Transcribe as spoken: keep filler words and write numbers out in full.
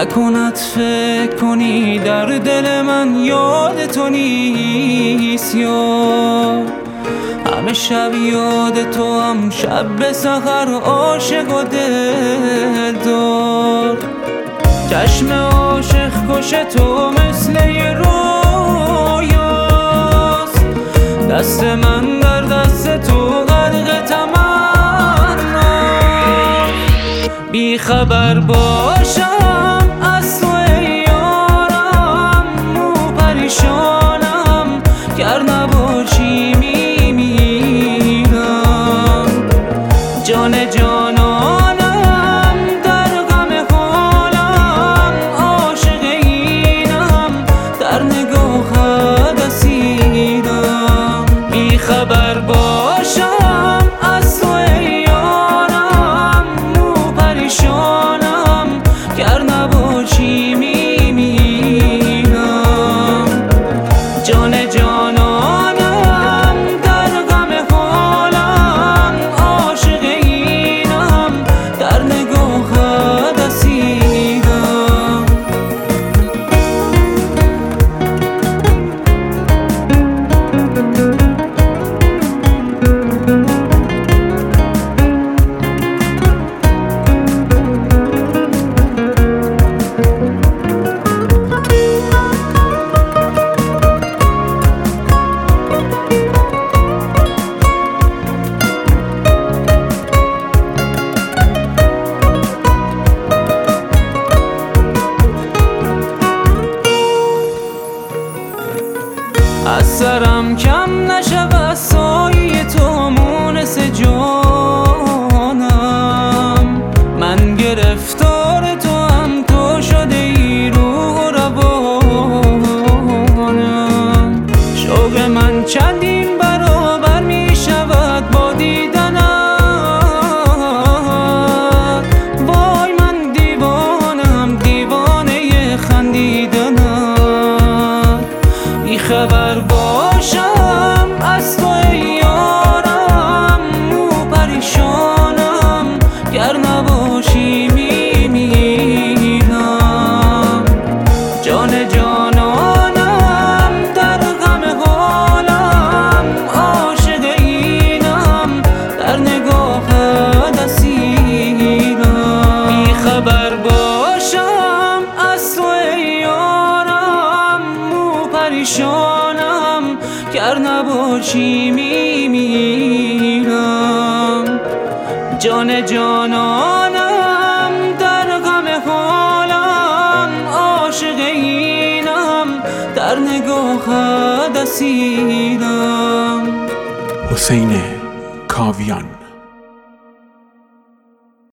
نکند فکر کنی در دل من یاد تو نیست یار. همه شب یاد تو هم شب به سحر عاشق و دلدار. چشم عاشق کش تو مثل یه رویاست، دست من در دست تو غرق تمنا. بی خبر باشم از تو ای یارم، مو پریشانم گر نباشی میمیرم. جان جانانم در غم حالم، عاشق اینم در نگاهت اسیرم. بی خبر باشم از تو ای یارم، مو پریشانم گر نباشی میمیرم. جان جانانم در غم حالم، عاشق اینم در نگاهت اسیرم. از سرم کم نشود سایه تو مونس جانم. من گرفتار تو هم تو شده ای روح و روانم. شوق من چندین برابر می شود با دیدنت. وای من دیوانم دیوانه خندیدنت. بی خبر باشم از تو ای یارم، مو پریشانم گر نباشی میمیرم. جان جانانم در غم حالم، عاشق اینم در نگاهت اسیرم. بی خبر باشم از تو ای یارم، مو پریشانم گر نباشی میمیرم. جان جانانم در غم حالم، عاشق اینم در نگاهت اسیرم. حسین کاویان.